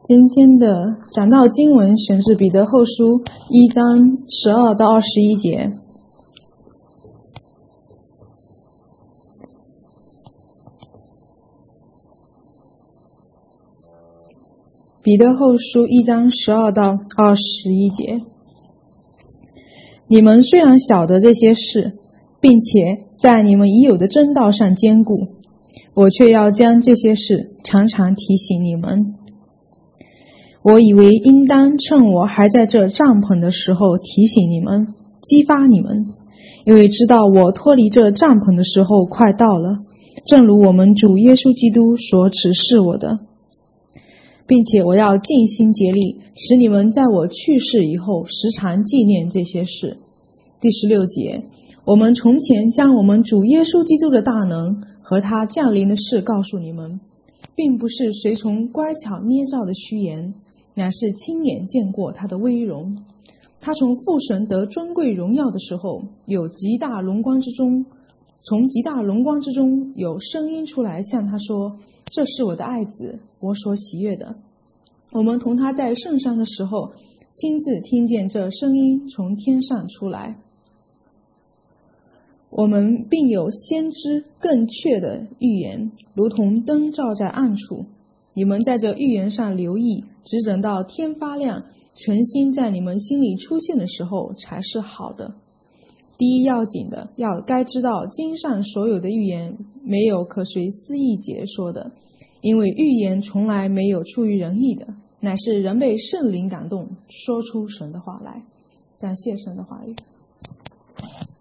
今天的讲道经文选自彼得后书1章12到21节。彼得后书1章12到21节。你们虽然晓得这些事，并且在你们已有的真道上坚固，我却要将这些事常常提醒你们。我以为应当趁我还在这帐篷的时候提醒你们，激发你们，因为知道我脱离这帐篷的时候快到了，正如我们主耶稣基督所指示我的。并且我要尽心竭力，使你们在我去世以后时常纪念这些事。第16节，我们从前将我们主耶稣基督的大能和他降临的事告诉你们，并不是随从乖巧捏造的虚言，乃是亲眼见过他的威荣。他从父神得尊贵荣耀的时候，从极大荣光之中有声音出来向他说，这是我的爱子，我所喜悦的。我们同他在圣山的时候，亲自听见这声音从天上出来。我们并有先知更确的预言，如同灯照在暗处。你们在这预言上留意，直等到天发亮，诚心在你们心里出现的时候才是好的。第一要紧的，该知道经上所有的预言没有可随私意解说的，因为预言从来没有出于人意的，乃是人被圣灵感动，说出神的话来。感谢神的话语。